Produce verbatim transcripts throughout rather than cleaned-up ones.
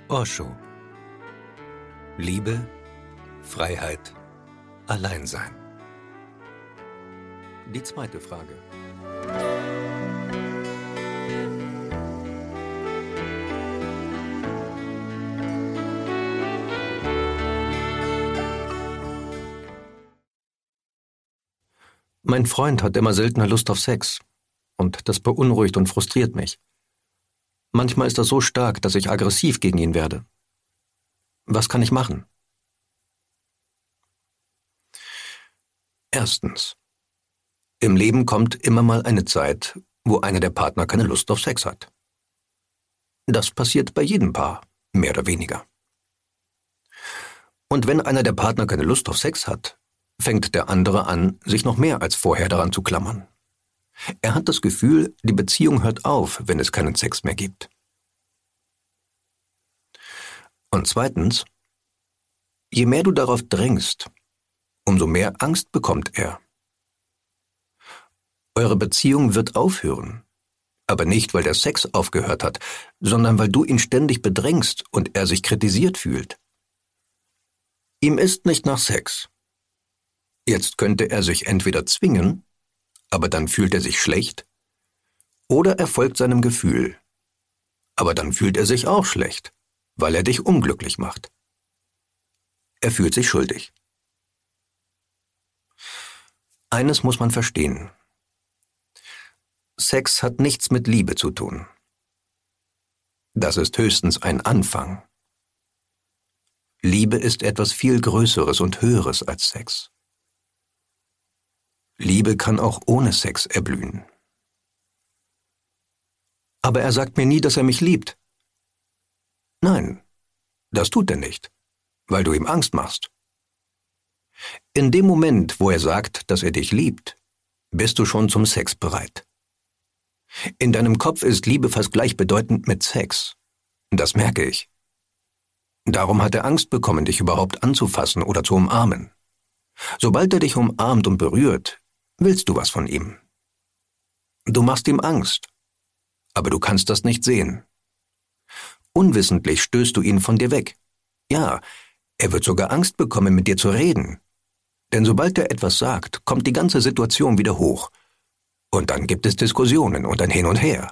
Osho. Liebe, Freiheit, Alleinsein. Die zweite Frage. Mein Freund hat immer seltener Lust auf Sex. Und das beunruhigt und frustriert mich. Manchmal ist das so stark, dass ich aggressiv gegen ihn werde. Was kann ich machen? Erstens. Im Leben kommt immer mal eine Zeit, wo einer der Partner keine Lust auf Sex hat. Das passiert bei jedem Paar, mehr oder weniger. Und wenn einer der Partner keine Lust auf Sex hat, fängt der andere an, sich noch mehr als vorher daran zu klammern. Er hat das Gefühl, die Beziehung hört auf, wenn es keinen Sex mehr gibt. Und zweitens, je mehr du darauf drängst, umso mehr Angst bekommt er. Eure Beziehung wird aufhören, aber nicht, weil der Sex aufgehört hat, sondern weil du ihn ständig bedrängst und er sich kritisiert fühlt. Ihm ist nicht nach Sex. Jetzt könnte er sich entweder zwingen, aber dann fühlt er sich schlecht, oder er folgt seinem Gefühl, aber dann fühlt er sich auch schlecht, weil er dich unglücklich macht. Er fühlt sich schuldig. Eines muss man verstehen. Sex hat nichts mit Liebe zu tun. Das ist höchstens ein Anfang. Liebe ist etwas viel Größeres und Höheres als Sex. Liebe kann auch ohne Sex erblühen. Aber er sagt mir nie, dass er mich liebt. Nein, das tut er nicht, weil du ihm Angst machst. In dem Moment, wo er sagt, dass er dich liebt, bist du schon zum Sex bereit. In deinem Kopf ist Liebe fast gleichbedeutend mit Sex. Das merke ich. Darum hat er Angst bekommen, dich überhaupt anzufassen oder zu umarmen. Sobald er dich umarmt und berührt, willst du was von ihm. Du machst ihm Angst, aber du kannst das nicht sehen. Unwissentlich stößt du ihn von dir weg. Ja, er wird sogar Angst bekommen, mit dir zu reden. Denn sobald er etwas sagt, kommt die ganze Situation wieder hoch. Und dann gibt es Diskussionen und ein Hin und Her.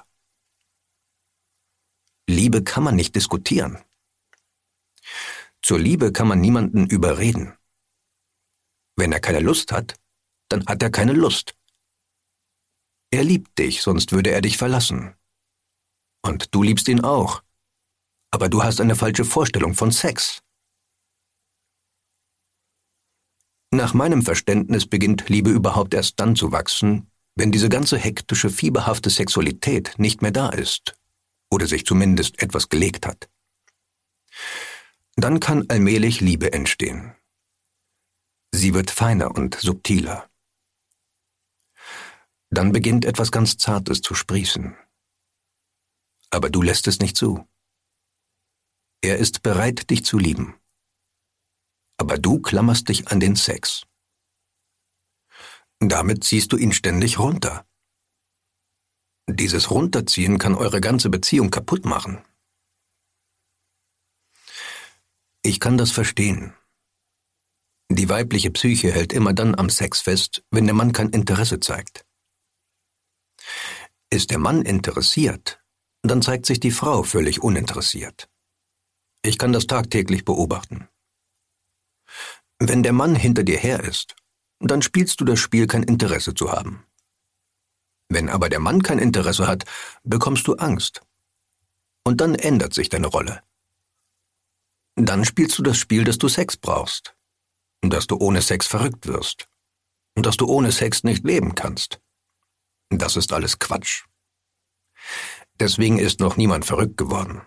Liebe kann man nicht diskutieren. Zur Liebe kann man niemanden überreden. Wenn er keine Lust hat, dann hat er keine Lust. Er liebt dich, sonst würde er dich verlassen. Und du liebst ihn auch. Aber du hast eine falsche Vorstellung von Sex. Nach meinem Verständnis beginnt Liebe überhaupt erst dann zu wachsen, wenn diese ganze hektische, fieberhafte Sexualität nicht mehr da ist oder sich zumindest etwas gelegt hat. Dann kann allmählich Liebe entstehen. Sie wird feiner und subtiler. Dann beginnt etwas ganz Zartes zu sprießen. Aber du lässt es nicht zu. Er ist bereit, dich zu lieben. Aber du klammerst dich an den Sex. Damit ziehst du ihn ständig runter. Dieses Runterziehen kann eure ganze Beziehung kaputt machen. Ich kann das verstehen. Die weibliche Psyche hält immer dann am Sex fest, wenn der Mann kein Interesse zeigt. Ist der Mann interessiert, dann zeigt sich die Frau völlig uninteressiert. Ich kann das tagtäglich beobachten. Wenn der Mann hinter dir her ist, dann spielst du das Spiel, kein Interesse zu haben. Wenn aber der Mann kein Interesse hat, bekommst du Angst. Und dann ändert sich deine Rolle. Dann spielst du das Spiel, dass du Sex brauchst. Dass du ohne Sex verrückt wirst. Und dass du ohne Sex nicht leben kannst. Das ist alles Quatsch. Deswegen ist noch niemand verrückt geworden.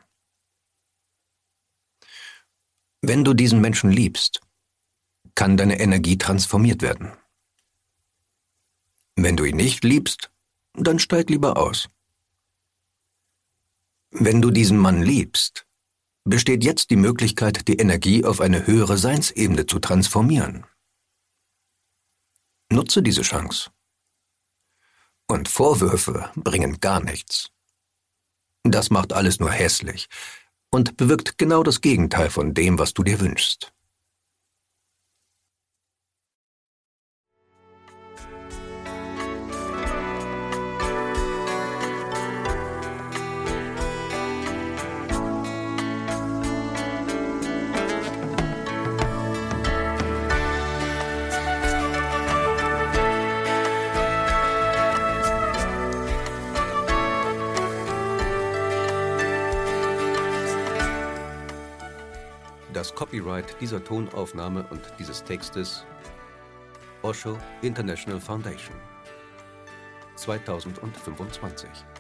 Wenn du diesen Menschen liebst, kann deine Energie transformiert werden. Wenn du ihn nicht liebst, dann steig lieber aus. Wenn du diesen Mann liebst, besteht jetzt die Möglichkeit, die Energie auf eine höhere Seinsebene zu transformieren. Nutze diese Chance. Und Vorwürfe bringen gar nichts. Das macht alles nur hässlich. und bewirkt genau das Gegenteil von dem, was du dir wünschst. Das Copyright dieser Tonaufnahme und dieses Textes Osho International Foundation zweitausendfünfundzwanzig.